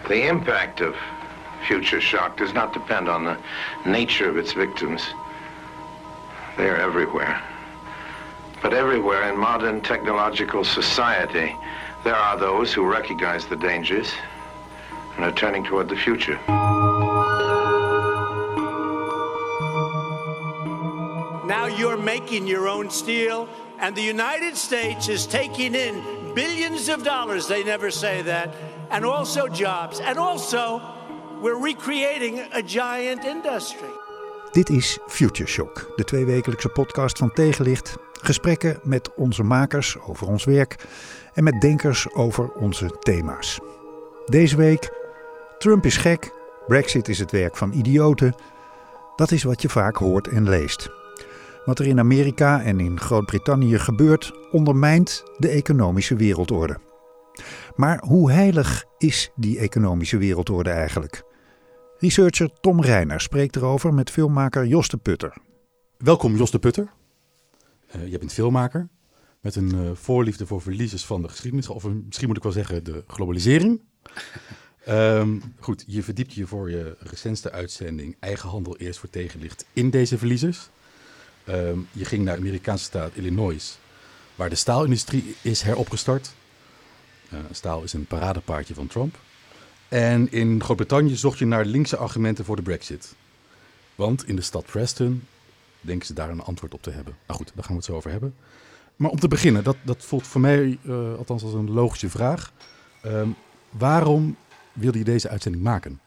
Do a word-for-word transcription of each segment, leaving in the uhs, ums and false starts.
The impact of future shock does not depend on the nature of its victims. They are everywhere. But everywhere in modern technological society, there are those who recognize the dangers and are turning toward the future. Now you're making your own steel, and the United States is taking in billions of dollars, they never say that, and also jobs, and also we're recreating a giant industry. Dit is Future Shock, de tweewekelijkse podcast van Tegenlicht. Gesprekken met onze makers over ons werk en met denkers over onze thema's. Deze week, Trump is gek, Brexit is het werk van idioten. Dat is wat je vaak hoort en leest. Wat er in Amerika en in Groot-Brittannië gebeurt, ondermijnt de economische wereldorde. Maar hoe heilig is die economische wereldorde eigenlijk? Researcher Tom Reiner spreekt erover met filmmaker Jos de Putter. Welkom Jos de Putter. Uh, je bent filmmaker met een uh, voorliefde voor verliezers van de geschiedenis. Of misschien moet ik wel zeggen de globalisering. um, goed, je verdiept je voor je recentste uitzending Eigenhandel eerst voor tegenlicht in deze verliezers. Um, je ging naar de Amerikaanse staat Illinois, waar de staalindustrie is heropgestart. Uh, staal is een paradepaardje van Trump. En in Groot-Brittannië zocht je naar linkse argumenten voor de Brexit. Want in de stad Preston denken ze daar een antwoord op te hebben. Nou goed, daar gaan we het zo over hebben. Maar om te beginnen, dat, dat voelt voor mij uh, althans als een logische vraag. Um, waarom wilde je deze uitzending maken?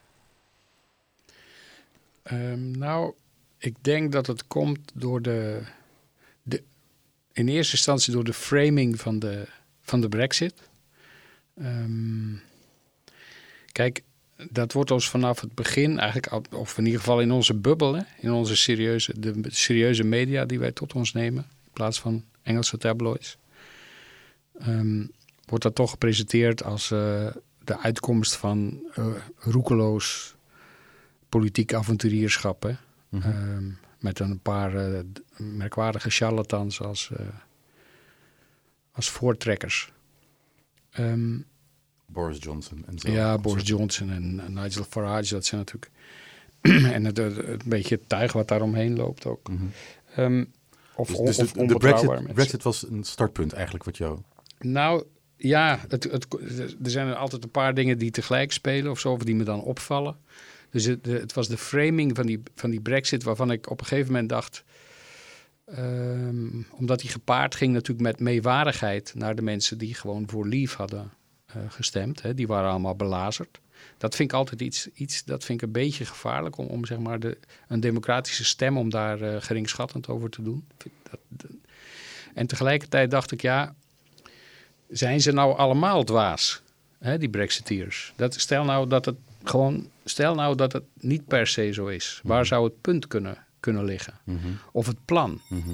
Um, nou, ik denk dat het komt door de, de... in eerste instantie door de framing van de, van de Brexit. Um, kijk, dat wordt ons vanaf het begin eigenlijk, of in ieder geval in onze bubbel, hè, in onze serieuze, de serieuze media die wij tot ons nemen, in plaats van Engelse tabloids, um, wordt dat toch gepresenteerd als uh, de uitkomst van uh, roekeloos politiek avonturierschap, hè? Mm-hmm. Um, met een paar uh, merkwaardige charlatans als, uh, als voortrekkers. Um, Boris Johnson en zo. Ja, Boris Johnson en, en Nigel Farage, dat zijn natuurlijk... en het, het, het beetje het tuig wat daaromheen loopt ook. Mm-hmm. Um, of dus, on, dus of de, de Brexit, Brexit was een startpunt eigenlijk wat jou... Nou, ja, het, het, er zijn er altijd een paar dingen die tegelijk spelen of zo, of die me dan opvallen. Dus het, het was de framing van die, van die Brexit waarvan ik op een gegeven moment dacht... Um, omdat die gepaard ging natuurlijk met meewarigheid naar de mensen die gewoon voor Leave hadden uh, gestemd. Hè. Die waren allemaal belazerd. Dat vind ik altijd iets, iets dat vind ik een beetje gevaarlijk om, om zeg maar de, een democratische stem om daar uh, geringschattend over te doen. Dat, dat, en tegelijkertijd dacht ik, ja, zijn ze nou allemaal dwaas, hè, die Brexiteers? Dat, stel nou dat het gewoon, stel nou dat het niet per se zo is. Mm-hmm. Waar zou het punt kunnen, kunnen liggen? Mm-hmm. Of het plan? Mm-hmm.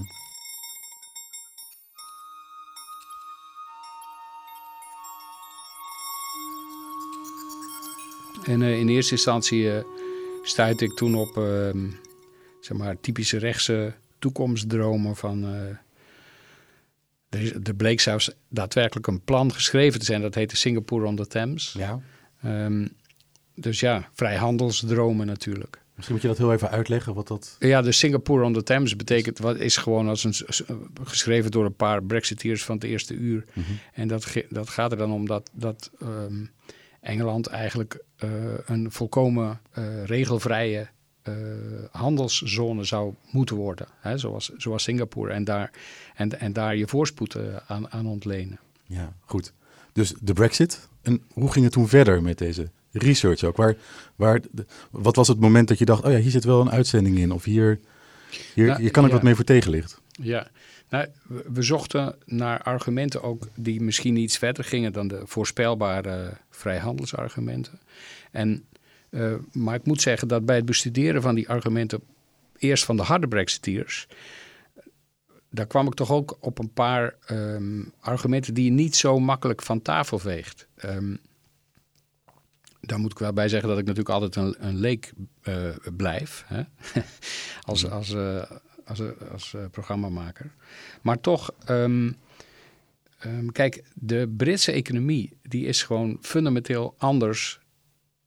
En uh, in eerste instantie uh, stuitte ik toen op uh, zeg maar typische rechtse toekomstdromen van... Uh, er, is, er bleek zelfs daadwerkelijk een plan geschreven te zijn. Dat heette Singapore on the Thames. Ja. Um, dus ja, vrijhandelsdromen natuurlijk. Misschien moet je dat heel even uitleggen wat dat... Ja, de Singapore on the Thames betekent... wat is gewoon als een, geschreven door een paar Brexiteers van het eerste uur. Mm-hmm. En dat, dat gaat er dan om dat... dat um, Engeland eigenlijk uh, een volkomen uh, regelvrije uh, handelszone zou moeten worden. Hè, zoals, zoals Singapore. En daar, en, en daar je voorspoed uh, aan, aan ontlenen. Ja, goed. Dus de Brexit. En hoe ging het toen verder met deze research ook? Waar, waar, de, wat was het moment dat je dacht... oh ja, hier zit wel een uitzending in. Of hier, hier, nou, hier kan ik ja. wat mee voor tegenlicht. Ja, nou, we zochten naar argumenten ook die misschien iets verder gingen dan de voorspelbare vrijhandelsargumenten. En, uh, maar ik moet zeggen dat bij het bestuderen van die argumenten, eerst van de harde Brexiteers, daar kwam ik toch ook op een paar um, argumenten die je niet zo makkelijk van tafel veegt. Um, daar moet ik wel bij zeggen dat ik natuurlijk altijd een, een leek uh, blijf, hè? als, als, uh, als, als uh, programmamaker. Maar toch, um, um, kijk, de Britse economie die is gewoon fundamenteel anders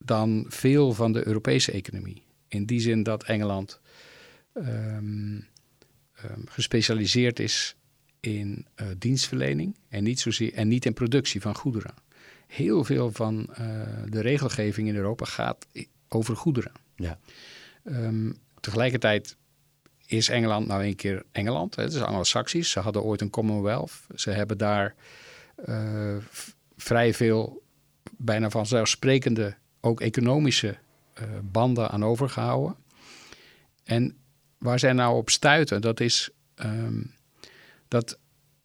dan veel van de Europese economie. In die zin dat Engeland um, um, gespecialiseerd is in uh, dienstverlening en niet zozeer en niet in productie van goederen. Heel veel van uh, de regelgeving in Europa gaat over goederen. Ja. Um, tegelijkertijd is Engeland nou een keer Engeland. Hè? Het is Anglo-Saxisch. Ze hadden ooit een Commonwealth. Ze hebben daar uh, v- vrij veel, bijna vanzelfsprekende, ook economische uh, banden aan overgehouden. En waar zij nou op stuiten, dat is um, dat,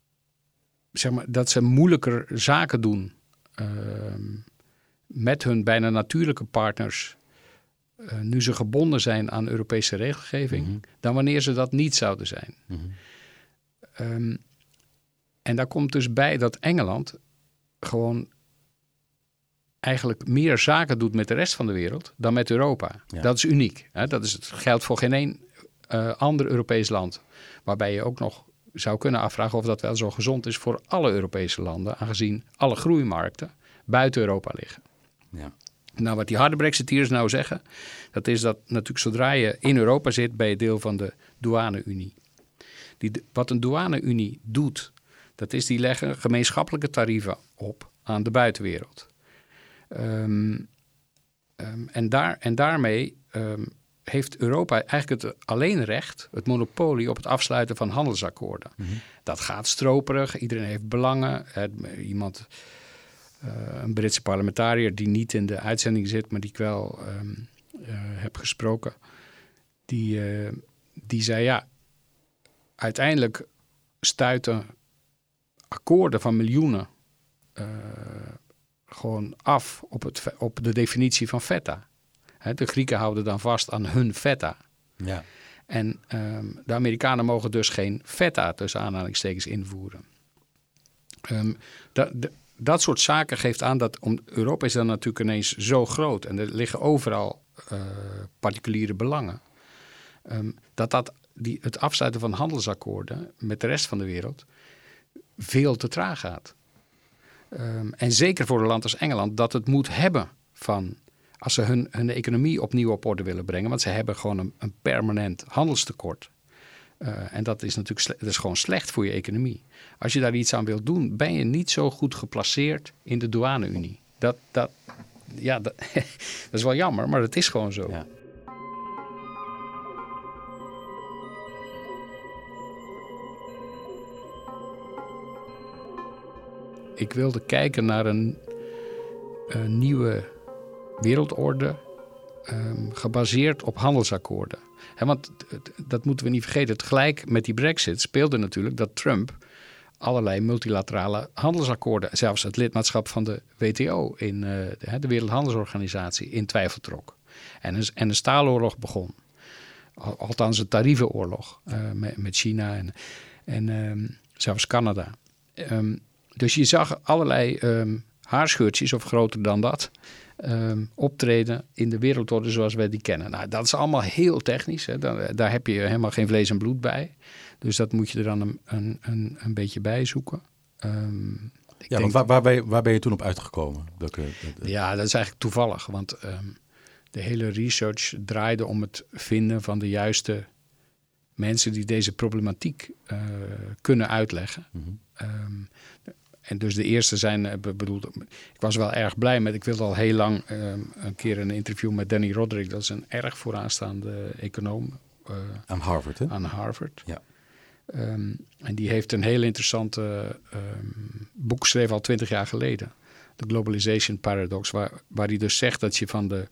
zeg maar, dat ze moeilijker zaken doen um, met hun bijna natuurlijke partners, Uh, nu ze gebonden zijn aan Europese regelgeving, mm-hmm. dan wanneer ze dat niet zouden zijn. Mm-hmm. Um, en daar komt dus bij dat Engeland gewoon eigenlijk meer zaken doet met de rest van de wereld dan met Europa. Ja. Dat is uniek. Hè? Dat is, het geldt voor geen één uh, ander Europees land. Waarbij je ook nog zou kunnen afvragen of dat wel zo gezond is voor alle Europese landen, aangezien alle groeimarkten buiten Europa liggen. Ja. Nou, wat die harde Brexiteers nou zeggen, dat is dat natuurlijk zodra je in Europa zit, ben je deel van de douane-Unie. Die, wat een douane-Unie doet, dat is die leggen gemeenschappelijke tarieven op aan de buitenwereld. Um, um, en, daar, en daarmee um, heeft Europa eigenlijk het alleen recht, het monopolie op het afsluiten van handelsakkoorden. Mm-hmm. Dat gaat stroperig, iedereen heeft belangen. Het, iemand... Uh, een Britse parlementariër die niet in de uitzending zit, maar die ik wel um, uh, heb gesproken. Die, uh, die zei ja, uiteindelijk stuiten akkoorden van miljoenen uh, gewoon af op, het, op de definitie van feta. Hè, de Grieken houden dan vast aan hun feta. Ja. En um, de Amerikanen mogen dus geen feta tussen aanhalingstekens invoeren. Um, da, de, Dat soort zaken geeft aan dat om, Europa is dan natuurlijk ineens zo groot en er liggen overal uh, particuliere belangen. Um, dat, dat die, het afsluiten van handelsakkoorden met de rest van de wereld veel te traag gaat. Um, en zeker voor een land als Engeland dat het moet hebben van, als ze hun, hun economie opnieuw op orde willen brengen, want ze hebben gewoon een, een permanent handelstekort. Uh, en dat is natuurlijk sle- dat is gewoon slecht voor je economie. Als je daar iets aan wilt doen, ben je niet zo goed geplaceerd in de douane-Unie. Dat, dat, ja, dat, dat is wel jammer, maar dat is gewoon zo. Ja. Ik wilde kijken naar een, een nieuwe wereldorde, um, gebaseerd op handelsakkoorden. He, want dat moeten we niet vergeten. Tegelijk met die Brexit speelde natuurlijk dat Trump allerlei multilaterale handelsakkoorden, zelfs het lidmaatschap van de W T O, in uh, de, de Wereldhandelsorganisatie, in twijfel trok. En een, en een staaloorlog begon. Althans een tarievenoorlog uh, met, met China en, en um, zelfs Canada. Um, dus je zag allerlei um, haarscheurtjes, of groter dan dat, Um, optreden in de wereldorde zoals wij die kennen. Nou, dat is allemaal heel technisch. Hè. Daar, daar heb je helemaal geen vlees en bloed bij. Dus dat moet je er dan een, een, een, een beetje bij zoeken. Um, ik ja, denk want waar, waar, ben je, waar ben je toen op uitgekomen? Welke, dat, ja, dat is eigenlijk toevallig. Want um, de hele research draaide om het vinden van de juiste mensen die deze problematiek uh, kunnen uitleggen. Mm-hmm. Um, En dus de eerste zijn, bedoel, ik was wel erg blij met, ik wilde al heel lang um, een keer een interview met Danny Roderick, dat is een erg vooraanstaande econoom. Uh, aan Harvard, hè? Aan Harvard. Ja. Um, en die heeft een heel interessante um, boek geschreven al twintig jaar geleden. The Globalization Paradox, waar, waar hij dus zegt dat je van de,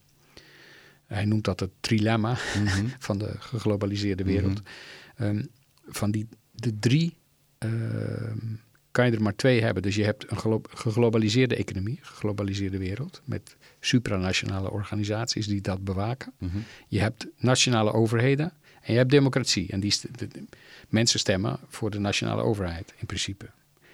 hij noemt dat het trilemma mm-hmm. van de geglobaliseerde wereld. Mm-hmm. Um, van die, de drie um, kan je er maar twee hebben. Dus je hebt een gelo- geglobaliseerde economie, geglobaliseerde wereld, met supranationale organisaties die dat bewaken. Mm-hmm. Je hebt nationale overheden en je hebt democratie. En die st- de, de, mensen stemmen voor de nationale overheid in principe.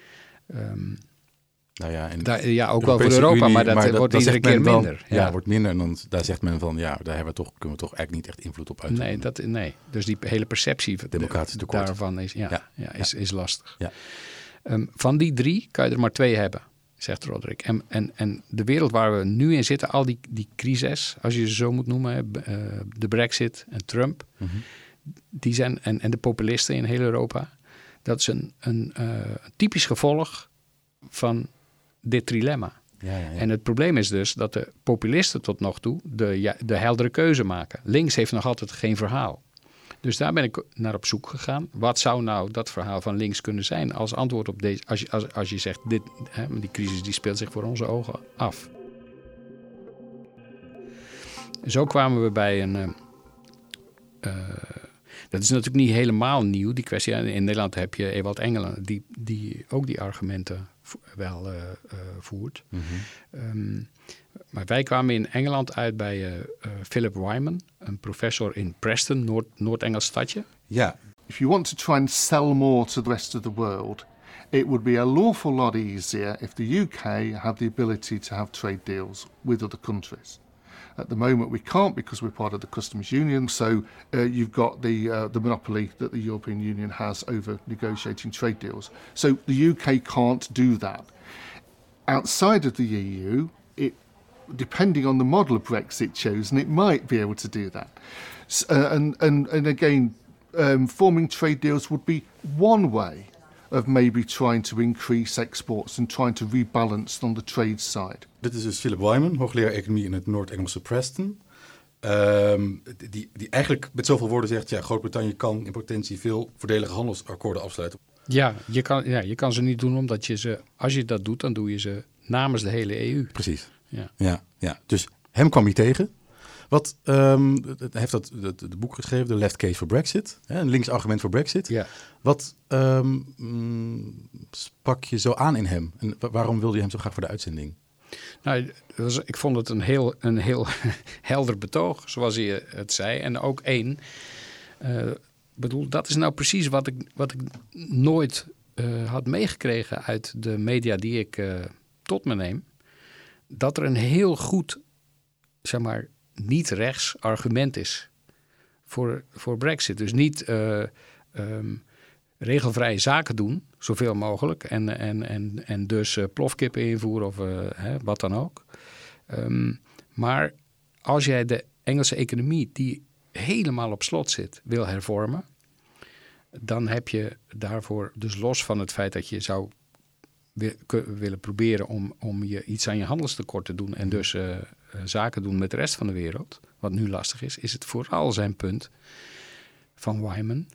Um, nou ja, en daar, ja, ook wel voor Europa, Unie, maar dat, maar dat wordt iedere keer dan, minder. Ja, ja, wordt minder. En dan daar zegt men van, ja, daar hebben we toch, kunnen we toch eigenlijk niet echt invloed op uitoefenen. Nee, dat, nee. Dus die hele perceptie Democratisch tekort. daarvan is, ja, ja. Ja, is, ja. is lastig. Ja. Um, van die drie kan je er maar twee hebben. zegt Roderick. En, en, en de wereld waar we nu in zitten, al die, die crises, als je ze zo moet noemen, hè, uh, de Brexit en Trump, mm-hmm. die zijn, en, en de populisten in heel Europa, dat is een, een uh, typisch gevolg van dit trilemma. Ja, ja, ja. En het probleem is dus dat de populisten tot nog toe de, ja, de heldere keuze maken. Links heeft nog altijd geen verhaal. Dus daar ben ik naar op zoek gegaan. Wat zou nou dat verhaal van links kunnen zijn als antwoord op deze... Als je, als, als je zegt, dit, hè, die crisis die speelt zich voor onze ogen af. Zo kwamen we bij een... Uh, uh, dat is natuurlijk niet helemaal nieuw, die kwestie. In Nederland heb je Ewald Engelen, die, die ook die argumenten vo- wel uh, uh, voert. Mm-hmm. Um, maar wij kwamen in Engeland uit bij uh, uh, Philip Wyman, een professor in Preston, Noord, Noord-Engels stadje. Ja. If you want to try and sell more to the rest of the world, it would be an awful lot easier if the U K had the ability to have trade deals with other countries. At the moment we can't because we're part of the customs union, so uh, you've got the uh, the monopoly that the European Union has over negotiating trade deals. So the U K can't do that. Outside of the E U, it, depending on the model of Brexit chosen, it might be able to do that. Uh, and, and, and again, um, forming trade deals would be one way of maybe trying to increase exports and trying to rebalance on the trade side. Dit is dus Philip Wyman, hoogleraar economie in het Noord-Engelse Preston. Um, die, die eigenlijk met zoveel woorden zegt, ja, Groot-Brittannië kan in potentie veel voordelige handelsakkoorden afsluiten. Ja, je kan, ja, je kan ze niet doen omdat je ze, als je dat doet, dan doe je ze namens de hele E U. Precies. Ja. Ja, ja. Dus hem kwam je tegen. Wat um, hij heeft dat het, het boek geschreven, The Left Case for Brexit, hè, een links argument voor Brexit. Ja. Wat um, mm, sprak je zo aan in hem? En waarom wilde je hem zo graag voor de uitzending? Nou, was, ik vond het een heel, een heel helder betoog, zoals hij het zei. En ook één, uh, bedoel, dat is nou precies wat ik, wat ik nooit uh, had meegekregen uit de media die ik uh, tot me neem. Dat er een heel goed, zeg maar, niet-rechts argument is voor, voor Brexit. Dus niet uh, um, regelvrije zaken doen, zoveel mogelijk. En, en, en, en dus uh, plofkippen invoeren of uh, hè, wat dan ook. Um, maar als jij de Engelse economie, die helemaal op slot zit, wil hervormen, dan heb je daarvoor, dus los van het feit dat je zou willen proberen om, om je iets aan je handelstekort te doen en dus uh, zaken doen met de rest van de wereld, wat nu lastig is, is het vooral zijn punt van Wyman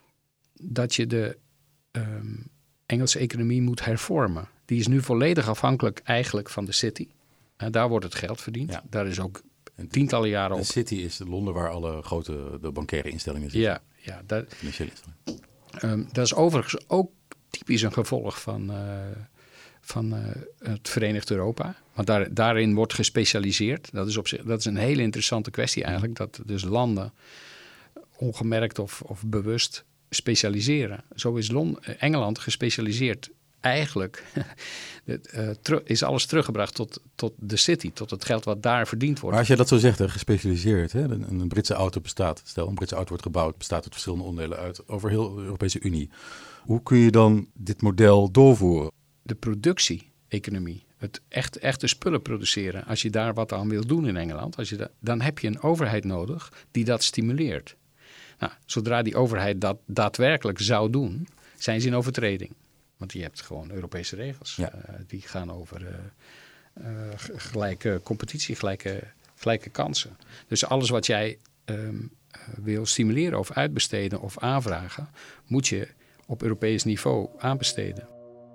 dat je de um, Engelse economie moet hervormen. Die is nu volledig afhankelijk eigenlijk van de city. En daar wordt het geld verdiend. Ja. Daar is ook tientallen jaren op. De city is Londen waar alle grote de bankaire instellingen zitten. Ja, ja dat, financiële instellingen. Um, dat is overigens ook typisch een gevolg van, uh, van uh, het Verenigd Europa. Want daar, daarin wordt gespecialiseerd. Dat is, op zich, dat is een hele interessante kwestie eigenlijk. Dat dus landen ongemerkt of, of bewust specialiseren. Zo is Lond- Engeland gespecialiseerd. Eigenlijk uh, teru- is alles teruggebracht tot, tot de city, tot het geld wat daar verdiend wordt. Maar als je dat zo zegt, hè, gespecialiseerd, hè, een, een Britse auto bestaat, stel een Britse auto wordt gebouwd, bestaat uit verschillende onderdelen uit over heel de Europese Unie. Hoe kun je dan dit model doorvoeren? De productie-economie, het echt, echte spullen produceren, als je daar wat aan wil doen in Engeland, als je da- dan heb je een overheid nodig die dat stimuleert. Nou, zodra die overheid dat daadwerkelijk zou doen, zijn ze in overtreding. Want je hebt gewoon Europese regels. Ja. Uh, die gaan over uh, uh, gelijke competitie, gelijke, gelijke kansen. Dus alles wat jij um, uh, wil stimuleren of uitbesteden of aanvragen, moet je op Europees niveau aanbesteden.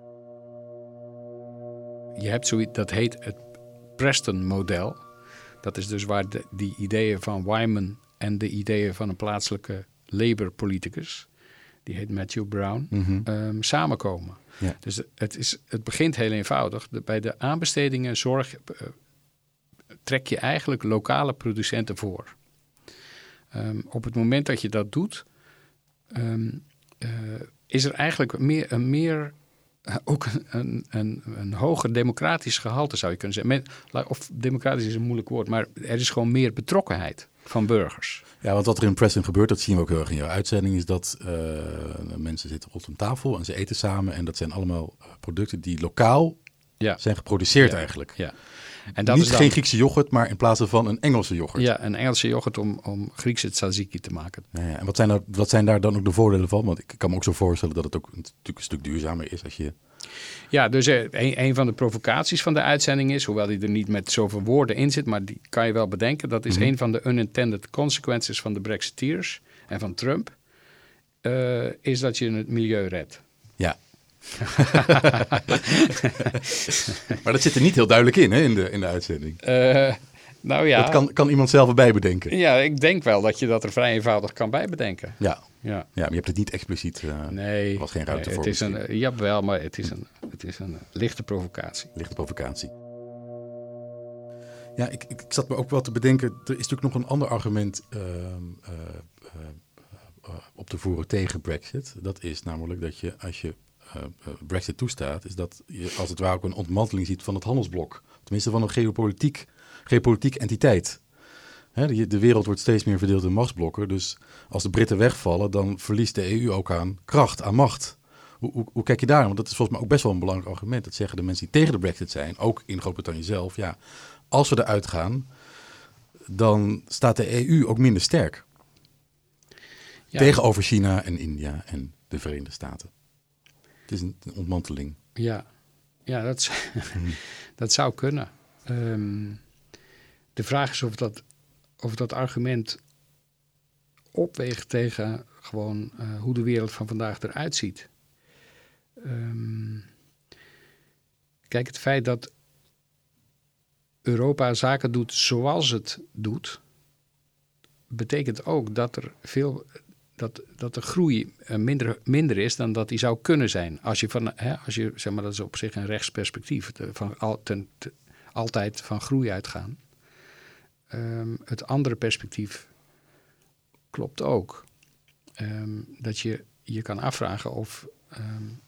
Je hebt zoiets, dat heet het Preston-model. Dat is dus waar de, die ideeën van Wyman en de ideeën van een plaatselijke Labour-politicus, die heet Matthew Brown, mm-hmm. um, samenkomen. Ja. Dus het, is, het begint heel eenvoudig. De, bij de aanbestedingen zorg, uh, trek je eigenlijk lokale producenten voor. Um, op het moment dat je dat doet, um, uh, is er eigenlijk meer, een meer uh, ook een, een, een hoger democratisch gehalte, zou je kunnen zeggen. Met, of democratisch is een moeilijk woord, maar er is gewoon meer betrokkenheid van burgers. Ja, want wat er in Preston gebeurt, dat zien we ook heel erg in jouw uitzending, is dat uh, mensen zitten rond een tafel en ze eten samen. En dat zijn allemaal producten die lokaal ja. zijn geproduceerd ja. eigenlijk. Ja. En dat Niet is dan, geen Griekse yoghurt, maar in plaats van een Engelse yoghurt. Ja, een Engelse yoghurt om, om Griekse tzatziki te maken. Ja, ja. En wat zijn, er, wat zijn daar dan ook de voordelen van? Want ik kan me ook zo voorstellen dat het ook natuurlijk een stuk duurzamer is als je... Ja, dus eh, een, een van de provocaties van de uitzending is, hoewel die er niet met zoveel woorden in zit, maar die kan je wel bedenken, dat is Mm-hmm. een van de unintended consequences van de Brexiteers en van Trump, uh, is dat je het milieu redt. Ja. Maar dat zit er niet heel duidelijk in, hè, in de, in de uitzending. Uh, nou ja. Dat kan, kan iemand zelf erbij bedenken. Ja, ik denk wel dat je dat er vrij eenvoudig kan bijbedenken. Ja. Ja. Ja, maar je hebt het niet expliciet. Uh, nee. Er was geen ruimte nee, voor. Het is misschien. een, jawel, maar het is een, het is een lichte provocatie. Lichte provocatie. Ja, ik, ik, ik zat me ook wel te bedenken. Er is natuurlijk nog een ander argument uh, uh, uh, uh, op te voeren tegen Brexit. Dat is namelijk dat je, als je uh, uh, Brexit toestaat, is dat je als het ware ook een ontmanteling ziet van het handelsblok. Tenminste van een geopolitiek, geopolitiek entiteit. Hè, de, de wereld wordt steeds meer verdeeld in machtsblokken. Dus als de Britten wegvallen, dan verliest de E U ook aan kracht, aan macht. Hoe, hoe, hoe kijk je daar? Want dat is volgens mij ook best wel een belangrijk argument. Dat zeggen de mensen die tegen de Brexit zijn, ook in Groot-Brittannië zelf. Ja, als we eruit gaan, dan staat de E U ook minder sterk. Ja. Tegenover China en India en de Verenigde Staten. Het is een, een ontmanteling. Ja, ja dat, dat zou kunnen. Um, de vraag is of dat, of dat argument opweegt tegen gewoon uh, hoe de wereld van vandaag eruit ziet. Um, kijk, het feit dat Europa zaken doet zoals het doet, betekent ook dat er veel, dat, dat de groei uh, minder, minder is dan dat die zou kunnen zijn. Als je van, hè, als je, zeg maar, dat is op zich een rechtsperspectief, te, van al, ten, te, altijd van groei uitgaan. Um, het andere perspectief klopt ook. Um, dat je je kan afvragen of, um,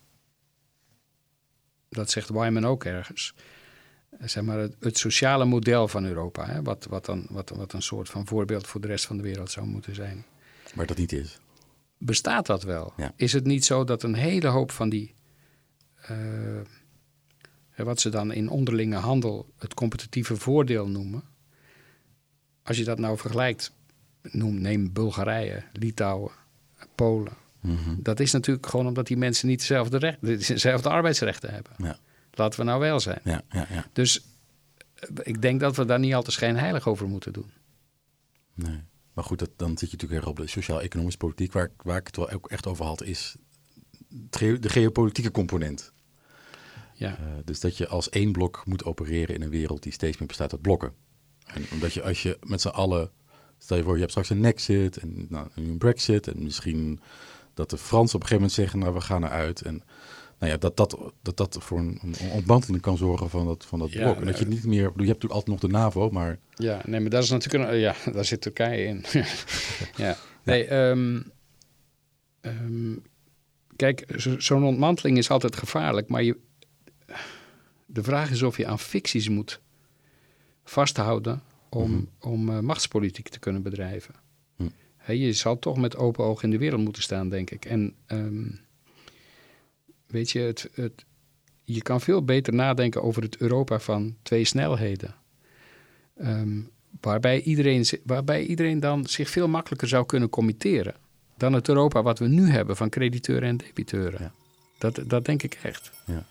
dat zegt Wyman ook ergens, zeg maar het, het sociale model van Europa, hè, wat, wat, dan, wat, wat een soort van voorbeeld voor de rest van de wereld zou moeten zijn. Maar dat niet is. Bestaat dat wel? Ja. Is het niet zo dat een hele hoop van die, uh, wat ze dan in onderlinge handel het competitieve voordeel noemen, als je dat nou vergelijkt, noem, neem Bulgarije, Litouwen, Polen. Mm-hmm. Dat is natuurlijk gewoon omdat die mensen niet dezelfde, recht, dezelfde arbeidsrechten hebben. Ja. Laten we nou wel zijn. Ja, ja, ja. Dus ik denk dat we daar niet al te schijnheilig over moeten doen. Nee, maar goed, dat, dan zit je natuurlijk erg op de sociaal-economische politiek. Waar, waar ik het wel ook echt over had, is de geopolitieke component. Ja. Uh, dus dat je als één blok moet opereren in een wereld die steeds meer bestaat uit blokken. En omdat je als je met z'n allen, stel je voor je hebt straks een Nexit en nou, een Brexit en misschien dat de Fransen op een gegeven moment zeggen, nou we gaan eruit. En nou ja, dat dat, dat, dat voor een, een ontmanteling kan zorgen van dat, van dat ja, blok. En dat je niet meer, je hebt natuurlijk altijd nog de NAVO, maar... Ja, nee, maar dat is natuurlijk een, ja, daar zit Turkije in. ja, nee, um, um, kijk, zo, zo'n ontmanteling is altijd gevaarlijk, maar je, de vraag is of je aan ficties moet vasthouden om, mm-hmm. om uh, machtspolitiek te kunnen bedrijven. Mm. Hey, je zal toch met open ogen in de wereld moeten staan, denk ik. En um, weet je, het, het, je kan veel beter nadenken over het Europa van twee snelheden. Um, waarbij, iedereen, waarbij iedereen dan zich veel makkelijker zou kunnen committeren dan het Europa wat we nu hebben van crediteuren en debiteuren. Ja. Dat, dat denk ik echt. Ja.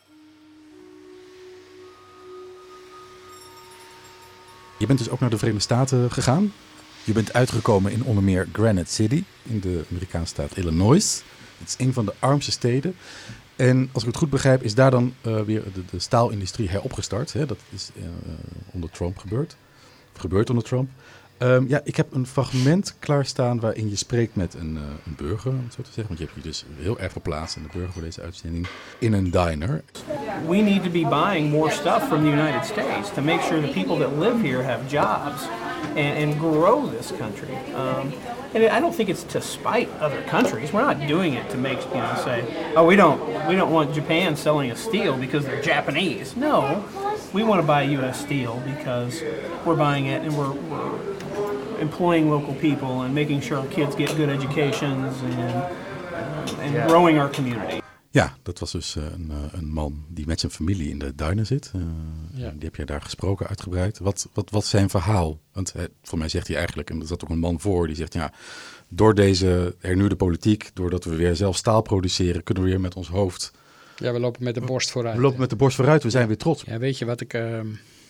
Je bent dus ook naar de Verenigde Staten gegaan. Je bent uitgekomen in onder meer Granite City in de Amerikaanse staat Illinois. Het is een van de armste steden. En als ik het goed begrijp, is daar dan uh, weer de, de staalindustrie heropgestart. Hè? Dat is uh, onder Trump gebeurd. Of gebeurd onder Trump. Um, ja, ik heb een fragment klaarstaan waarin je spreekt met een, uh, een burger, om het zo te zeggen. Want je hebt je dus heel erg verplaatst in de burger voor deze uitzending. In een diner. We need to be buying more stuff from the United States to make sure the people that live here have jobs and, and grow this country. Um, and I don't think it's to spite other countries. We're not doing it to make, you know, say, oh, we don't, we don't want Japan selling us steel because they're Japanese. No, we want to buy U S steel because we're buying it and we're, we're employing local people and making sure our kids get good educations and, uh, and yeah. growing our community. Ja, dat was dus uh, een, uh, een man die met zijn familie in de duinen zit. Uh, ja. Die heb jij daar gesproken, uitgebreid. Wat, wat, wat is zijn verhaal? Want uh, voor mij zegt hij eigenlijk, en er zat ook een man voor, die zegt ja, door deze hernieuwde politiek, doordat we weer zelf staal produceren, kunnen we weer met ons hoofd... Ja, we lopen met de borst vooruit. We lopen met de borst vooruit, we zijn weer trots. Ja, weet je wat ik, uh,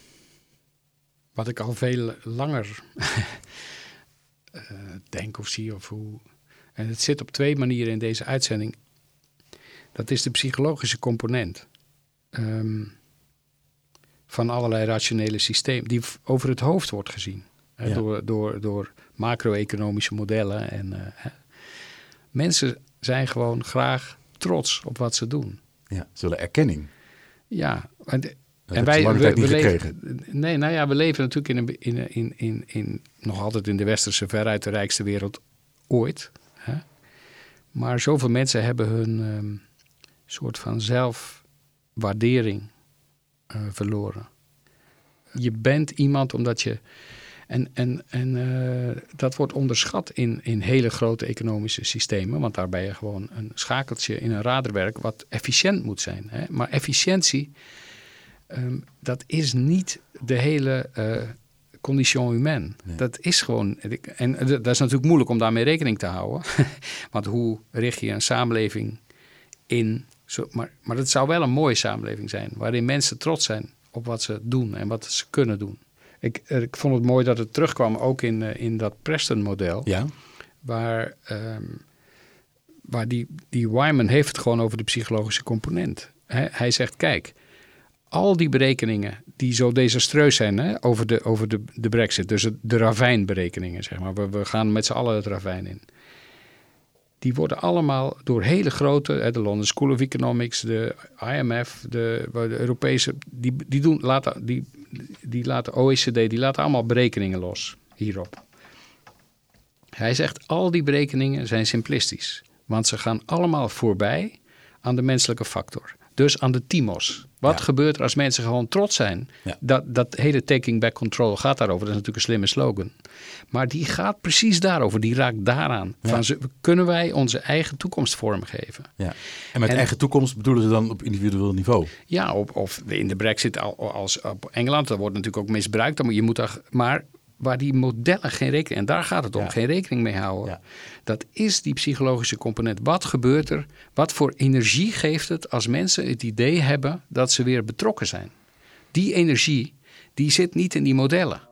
wat ik al veel langer uh, denk of zie of hoe... En het zit op twee manieren in deze uitzending. Dat is de psychologische component um, van allerlei rationele systemen die over het hoofd wordt gezien. Ja. Hè, door, door, door macro-economische modellen. En, uh, hè. Mensen zijn gewoon graag trots op wat ze doen. Ja, ze willen erkenning. Ja, en, dat en wij we, we, niet we leven, nee, nou ja, we leven natuurlijk in, een, in, in, in, in nog altijd in de westerse veruit de rijkste wereld ooit. Hè? Maar zoveel mensen hebben hun um, soort van zelfwaardering uh, verloren. Je bent iemand omdat je... En, en, en uh, dat wordt onderschat in, in hele grote economische systemen. Want daar ben je gewoon een schakeltje in een raderwerk wat efficiënt moet zijn. Hè? Maar efficiëntie, um, dat is niet de hele uh, condition humaine. Nee. Dat is gewoon... En dat is natuurlijk moeilijk om daarmee rekening te houden. Want hoe richt je een samenleving in... Zo, maar, maar het zou wel een mooie samenleving zijn. Waarin mensen trots zijn op wat ze doen en wat ze kunnen doen. Ik, ik vond het mooi dat het terugkwam ook in, uh, in dat Preston-model. Ja. Waar, um, waar die, die Wyman heeft het gewoon over de psychologische component. Hij, hij zegt, kijk, al die berekeningen die zo desastreus zijn hè, over, de, over de, de brexit. Dus de ravijnberekeningen, zeg maar. We, we gaan met z'n allen het ravijn in. Die worden allemaal door hele grote, hè, de London School of Economics, de I M F, de, de Europese, die, die, doen, laten, die, die laten O E C D, die laten allemaal berekeningen los hierop. Hij zegt, al die berekeningen zijn simplistisch, want ze gaan allemaal voorbij aan de menselijke factor. Dus aan de timos. Wat ja. gebeurt er als mensen gewoon trots zijn? Ja. Dat, dat hele taking back control gaat daarover. Dat is natuurlijk een slimme slogan. Maar die gaat precies daarover. Die raakt daaraan. Ja. Van, kunnen wij onze eigen toekomst vormgeven? Ja. En met en, eigen toekomst bedoelen ze dan op individueel niveau? Ja, op, of in de Brexit als op Engeland. Dat wordt natuurlijk ook misbruikt. Je moet daar, maar waar die modellen geen rekening... En daar gaat het om, ja. geen rekening mee houden. Ja. Dat is die psychologische component. Wat gebeurt er? Wat voor energie geeft het als mensen het idee hebben dat ze weer betrokken zijn? Die energie, die zit niet in die modellen.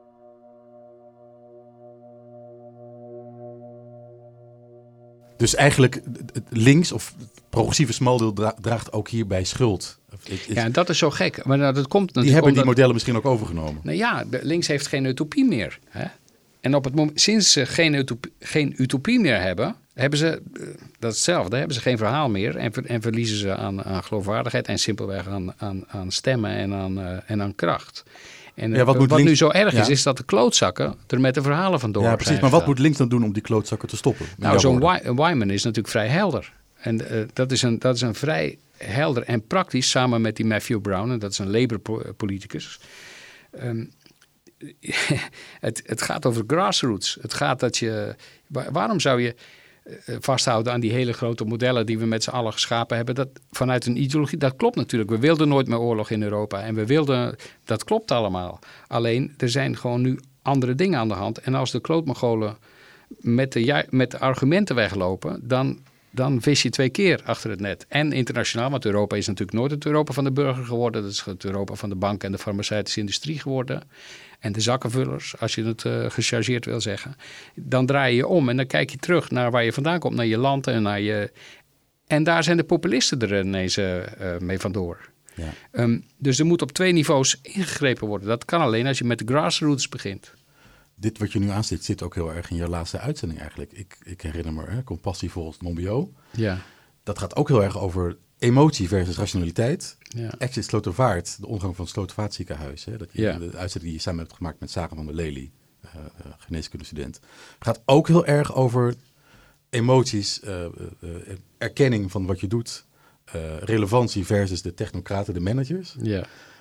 Dus eigenlijk links of het progressieve smaldeel dra- draagt ook hierbij schuld. Is, ja, dat is zo gek. Maar nou, dat komt natuurlijk die hebben omdat, die modellen misschien ook overgenomen. Nou ja, links heeft geen utopie meer. Hè? En op het moment, sinds ze geen utopie, geen utopie meer hebben, hebben ze dat is hetzelfde. Hebben ze geen verhaal meer en, ver, en verliezen ze aan, aan geloofwaardigheid en simpelweg aan, aan, aan stemmen en aan, uh, en aan kracht. En ja, wat, wat links, nu zo erg is, ja. is dat de klootzakken er met de verhalen vandoor zijn. Ja, precies. Maar wat moet links dan doen om die klootzakken te stoppen? Nou, zo'n Wyman is natuurlijk vrij helder. En uh, dat, is een, dat is een vrij helder en praktisch, samen met die Matthew Brown, en dat is een Labour-politicus. Um, het, het gaat over grassroots. Het gaat dat je... Waar, waarom zou je uh, vasthouden aan die hele grote modellen die we met z'n allen geschapen hebben? Dat, vanuit een ideologie, dat klopt natuurlijk. We wilden nooit meer oorlog in Europa. En we wilden... Dat klopt allemaal. Alleen, er zijn gewoon nu andere dingen aan de hand. En als de klootmongolen met de, met de argumenten weglopen, dan... dan vis je twee keer achter het net. En internationaal, want Europa is natuurlijk nooit het Europa van de burger geworden. Dat is het Europa van de bank en de farmaceutische industrie geworden. En de zakkenvullers, als je het uh, gechargeerd wil zeggen. Dan draai je om en dan kijk je terug naar waar je vandaan komt. Naar je land en naar je... En daar zijn de populisten er ineens uh, mee vandoor. Ja. Um, dus er moet op twee niveaus ingegrepen worden. Dat kan alleen als je met de grassroots begint. Dit wat je nu aanstipt zit ook heel erg in je laatste uitzending eigenlijk. Ik, ik herinner me, hè, Compassie volgens Monbiot. Ja. Dat gaat ook heel erg over emotie versus rationaliteit. Ja. Exit Slotervaart, de ondergang van het Slotervaartziekenhuis. Hè, dat je, ja. De uitzending die je samen hebt gemaakt met Sarah van der Lely, uh, uh, geneeskundestudent. Gaat ook heel erg over emoties, uh, uh, erkenning van wat je doet. Uh, relevantie versus de technocraten, de managers. Ja.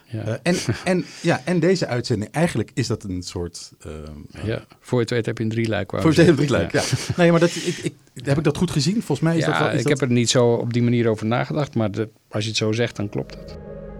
Ja. Uh, en, en, ja, en deze uitzending, eigenlijk is dat een soort... Uh, ja, voor je het weet heb je een drieluik. Voor je het weet een drieluik, ja. ja. Nee, maar dat, ik, ik, heb ik dat goed gezien? Volgens mij is ja, dat wel... Is ik dat... heb er niet zo op die manier over nagedacht, maar de, als je het zo zegt, dan klopt het.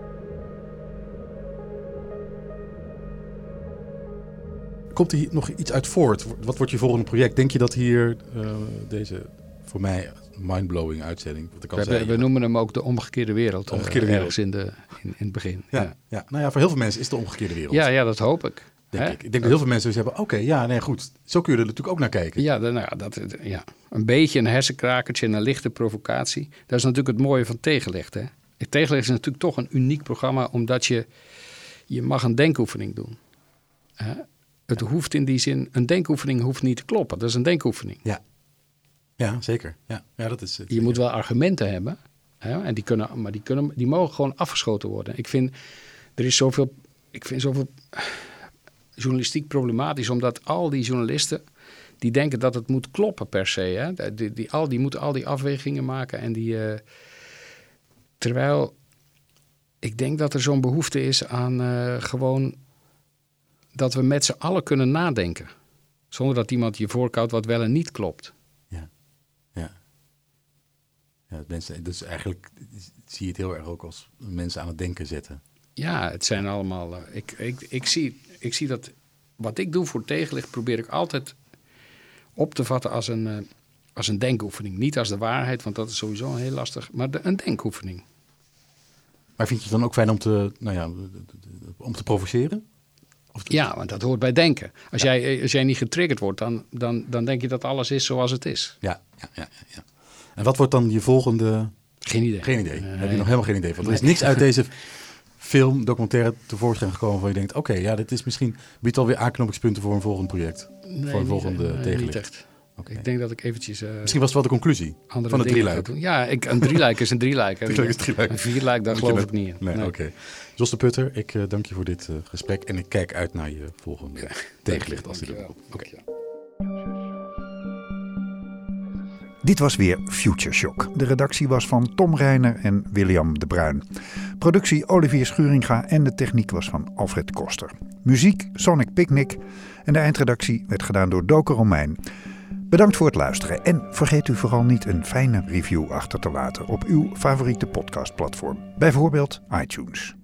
Komt er hier nog iets uit voort? Wat wordt je volgende project? Denk je dat hier uh, deze, voor mij, mindblowing uitzending... Wat ik al we, zei, we noemen hem ook de omgekeerde wereld. De omgekeerde wereld. Ergens in, de, in, in het begin. Ja, Ja. ja. Nou ja, voor heel veel mensen is het de omgekeerde wereld. Ja, ja, dat hoop ik. Denk Hè? ik. ik denk dat heel veel mensen dus hebben... Oké, okay, ja, nee, goed. Zo kun je er natuurlijk ook naar kijken. Ja, dan, nou ja, dat, ja, een beetje een hersenkrakertje en een lichte provocatie. Dat is natuurlijk het mooie van Tegenlicht. Hè? Tegenlicht is natuurlijk toch een uniek programma... omdat je, je mag een denkoefening doen. Hè? Het hoeft in die zin... Een denkoefening hoeft niet te kloppen. Dat is een denkoefening. Ja, ja zeker. Ja. Ja, dat is het. Je moet wel argumenten hebben. Hè? En die kunnen, maar die, kunnen, die mogen gewoon afgeschoten worden. Ik vind... Er is zoveel... Ik vind zoveel... journalistiek problematisch, omdat al die journalisten die denken dat het moet kloppen per se. Hè? Die, die, al, die moeten al die afwegingen maken. En die, uh, terwijl ik denk dat er zo'n behoefte is aan uh, gewoon dat we met z'n allen kunnen nadenken. Zonder dat iemand je voorkoudt wat wel en niet klopt. Ja, ja. ja mensen, dus eigenlijk zie je het heel erg ook als mensen aan het denken zetten. Ja, het zijn allemaal... Uh, ik, ik, ik, zie, ik zie dat... Wat ik doe voor Tegenlicht probeer ik altijd op te vatten als een, uh, als een denkoefening. Niet als de waarheid, want dat is sowieso heel lastig. Maar de, een denkoefening. Maar vind je het dan ook fijn om te, nou ja, om te provoceren? Of te... Ja, want dat hoort bij denken. Als, ja. jij, als jij niet getriggerd wordt, dan, dan, dan denk je dat alles is zoals het is. Ja, ja, ja, ja. En wat wordt dan je volgende... Geen idee. Geen idee. Nee. Heb je nog helemaal geen idee van. Er is niks uit deze... film, documentaire tevoorschijn gekomen waar je denkt... oké, okay, ja, dit is misschien... biedt alweer aanknopingspunten voor een volgend project. Nee, voor een volgende nee, Tegenlicht. Niet echt. Okay. Ik denk dat ik eventjes... Uh, misschien was het wel de conclusie van het drieluik. Ja, ik, een drieluik is een drieluik. drieluik is drieluik. Een vierluik, daar geloof ik niet in. Nee, nee. Oké. Okay. Jos de Putter, ik uh, dank je voor dit uh, gesprek... en ik kijk uit naar je volgende ja, Tegenlicht. Als Oké. Okay. Dit was weer Future Shock. De redactie was van Tom Reiner en William de Bruin. Productie Olivier Schuringa en de techniek was van Alfred Koster. Muziek Sonic Picnic en de eindredactie werd gedaan door Doke Romein. Bedankt voor het luisteren en vergeet u vooral niet een fijne review achter te laten op uw favoriete podcastplatform. Bijvoorbeeld iTunes.